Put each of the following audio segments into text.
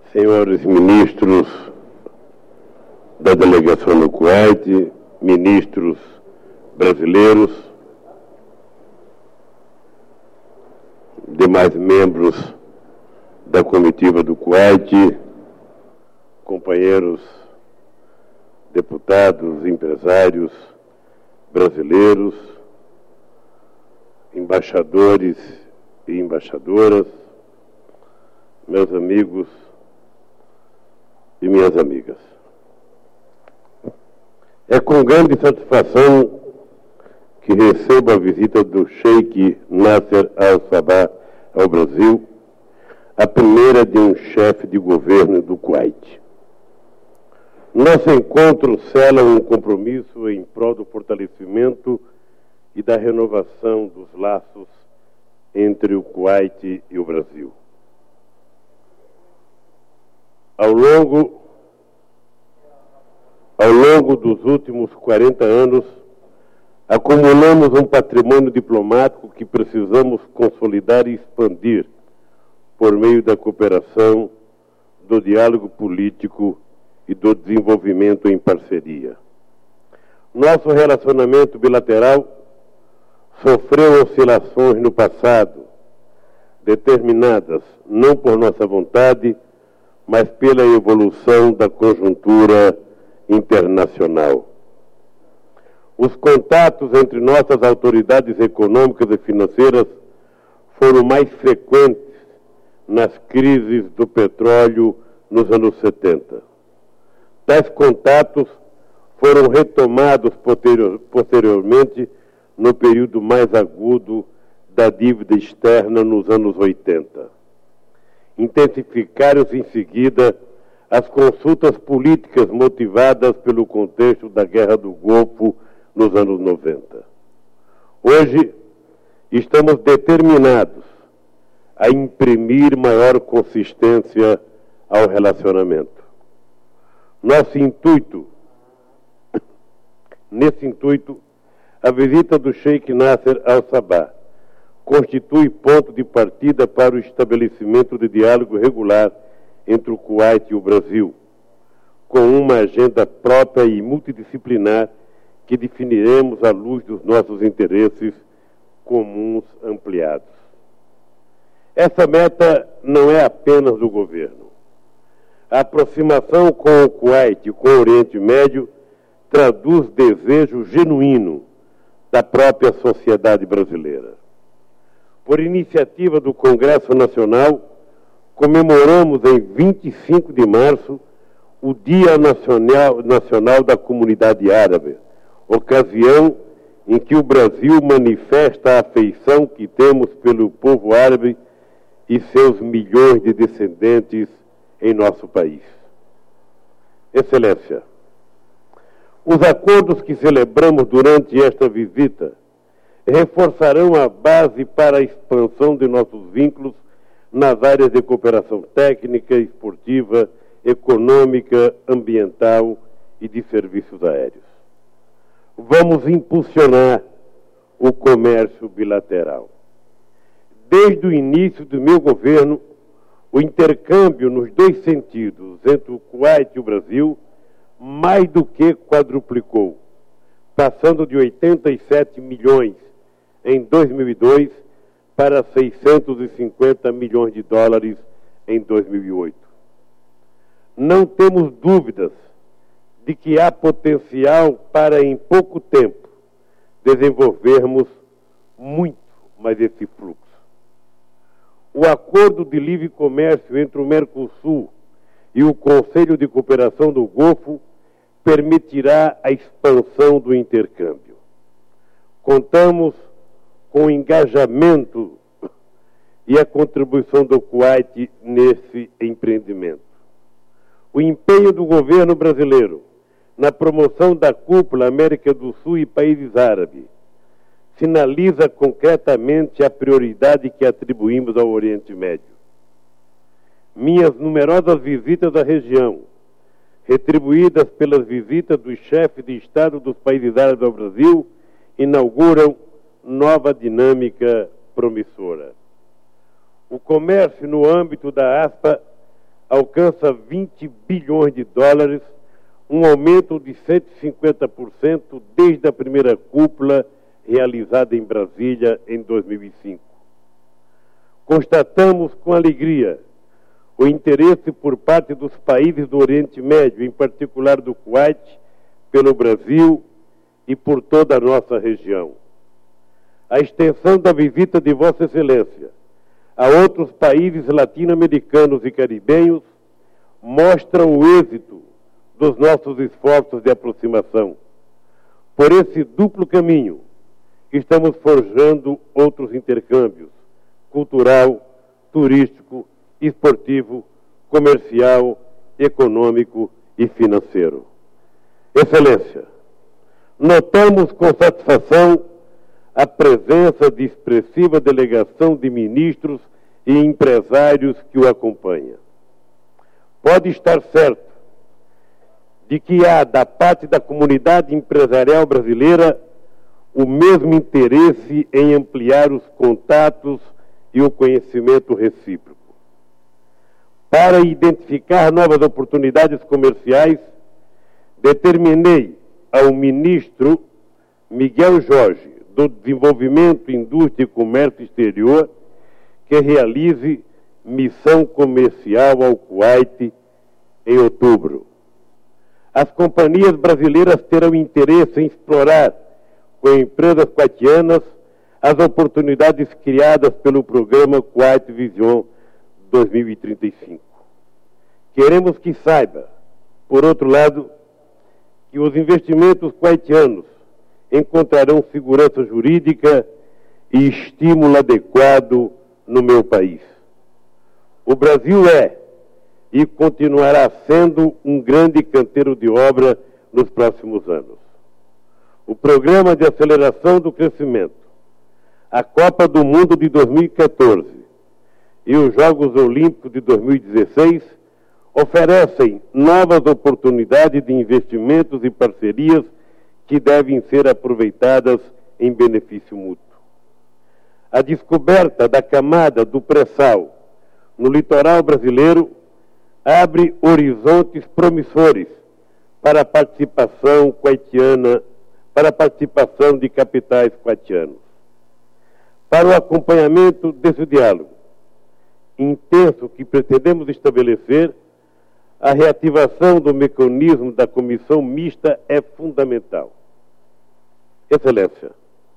senhores ministros da delegação no Kuwait, ministros brasileiros, demais membros da comitiva do Kuwait, companheiros deputados, empresários brasileiros, embaixadores e embaixadoras, meus amigos e minhas amigas. É com grande satisfação que recebo a visita do Sheikh Nasser Al-Sabah ao Brasil, a primeira de um chefe de governo do Kuwait. Nosso encontro sela um compromisso em prol do fortalecimento e da renovação dos laços entre o Kuwait e o Brasil. Ao longo dos últimos 40 anos, acumulamos um patrimônio diplomático que precisamos consolidar e expandir por meio da cooperação, do diálogo político e do desenvolvimento em parceria. Nosso relacionamento bilateral sofreu oscilações no passado, determinadas não por nossa vontade, mas pela evolução da conjuntura internacional. Os contatos entre nossas autoridades econômicas e financeiras foram mais frequentes nas crises do petróleo nos anos 70. Tais contatos foram retomados posteriormente no período mais agudo da dívida externa nos anos 80. Intensificaram-se em seguida as consultas políticas motivadas pelo contexto da Guerra do Golfo nos anos 90. Hoje, estamos determinados a imprimir maior consistência ao relacionamento. Nesse intuito, a visita do Sheikh Nasser Al-Sabah constitui ponto de partida para o estabelecimento de diálogo regular entre o Kuwait e o Brasil, com uma agenda própria e multidisciplinar que definiremos à luz dos nossos interesses comuns ampliados. Essa meta não é apenas do governo. A aproximação com o Kuwait e com o Oriente Médio traduz desejo genuíno da própria sociedade brasileira. Por iniciativa do Congresso Nacional, comemoramos em 25 de março o Dia Nacional da Comunidade Árabe, ocasião em que o Brasil manifesta a afeição que temos pelo povo árabe e seus milhões de descendentes em nosso país. Excelência, os acordos que celebramos durante esta visita reforçarão a base para a expansão de nossos vínculos nas áreas de cooperação técnica, esportiva, econômica, ambiental e de serviços aéreos. Vamos impulsionar o comércio bilateral. Desde o início do meu governo, o intercâmbio nos dois sentidos, entre o Kuwait e o Brasil, mais do que quadruplicou, passando de 87 milhões em 2002 para 650 milhões de dólares em 2008. Não temos dúvidas de que há potencial para, em pouco tempo, desenvolvermos muito mais esse fluxo. O Acordo de Livre Comércio entre o Mercosul e o Conselho de Cooperação do Golfo permitirá a expansão do intercâmbio. Contamos com o engajamento e a contribuição do Kuwait nesse empreendimento. O empenho do governo brasileiro na promoção da cúpula América do Sul e países árabes sinaliza concretamente a prioridade que atribuímos ao Oriente Médio. Minhas numerosas visitas à região, retribuídas pelas visitas dos chefes de Estado dos países árabes ao Brasil, inauguram nova dinâmica promissora. O comércio no âmbito da ASPA alcança 20 bilhões de dólares, um aumento de 150% desde a primeira cúpula realizada em Brasília em 2005. Constatamos com alegria o interesse por parte dos países do Oriente Médio, em particular do Kuwait, pelo Brasil e por toda a nossa região. A extensão da visita de Vossa Excelência a outros países latino-americanos e caribenhos mostra o êxito dos nossos esforços de aproximação. Por esse duplo caminho, estamos forjando outros intercâmbios: cultural, turístico, esportivo, comercial, econômico e financeiro. Excelência, notamos com satisfação a presença de expressiva delegação de ministros e empresários que o acompanha. Pode estar certo de que há, da parte da comunidade empresarial brasileira, o mesmo interesse em ampliar os contatos e o conhecimento recíproco. Para identificar novas oportunidades comerciais, determinei ao ministro Miguel Jorge, do Desenvolvimento, Indústria e Comércio Exterior, que realize missão comercial ao Kuwait em outubro. As companhias brasileiras terão interesse em explorar, com empresas kuwaitianas, as oportunidades criadas pelo programa Kuwait Vision 2035. Queremos que saiba, por outro lado, que os investimentos kuwaitianos encontrarão segurança jurídica e estímulo adequado no meu país. O Brasil é e continuará sendo um grande canteiro de obra nos próximos anos. O Programa de Aceleração do Crescimento, a Copa do Mundo de 2014 e os Jogos Olímpicos de 2016 oferecem novas oportunidades de investimentos e parcerias que devem ser aproveitadas em benefício mútuo. A descoberta da camada do pré-sal no litoral brasileiro abre horizontes promissores para a participação kuwaitiana, para a participação de capitais kuwaitianos. Para o acompanhamento desse diálogo intenso que pretendemos estabelecer, a reativação do mecanismo da comissão mista é fundamental. Excelência,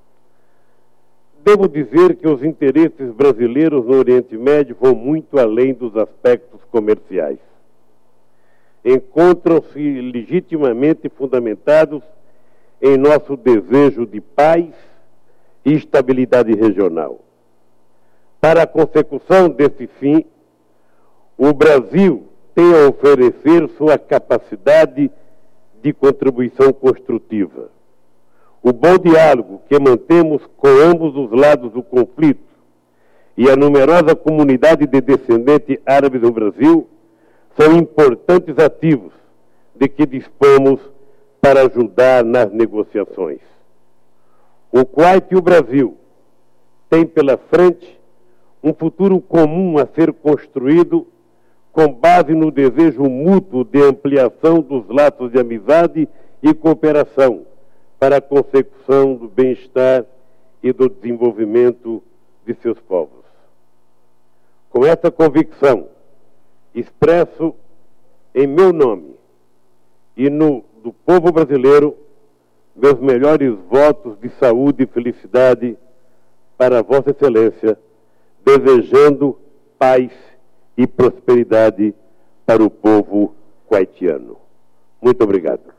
devo dizer que os interesses brasileiros no Oriente Médio vão muito além dos aspectos comerciais. Encontram-se legitimamente fundamentados em nosso desejo de paz e estabilidade regional. Para a consecução desse fim, o Brasil tem a oferecer sua capacidade de contribuição construtiva. O bom diálogo que mantemos com ambos os lados do conflito e a numerosa comunidade de descendentes árabes no Brasil são importantes ativos de que dispomos para ajudar nas negociações. O Kuwait e o Brasil têm pela frente um futuro comum a ser construído com base no desejo mútuo de ampliação dos laços de amizade e cooperação para a consecução do bem-estar e do desenvolvimento de seus povos. Com essa convicção, expresso em meu nome e no do povo brasileiro meus melhores votos de saúde e felicidade para Vossa Excelência, desejando paz e prosperidade para o povo kuwaitiano. Muito obrigado.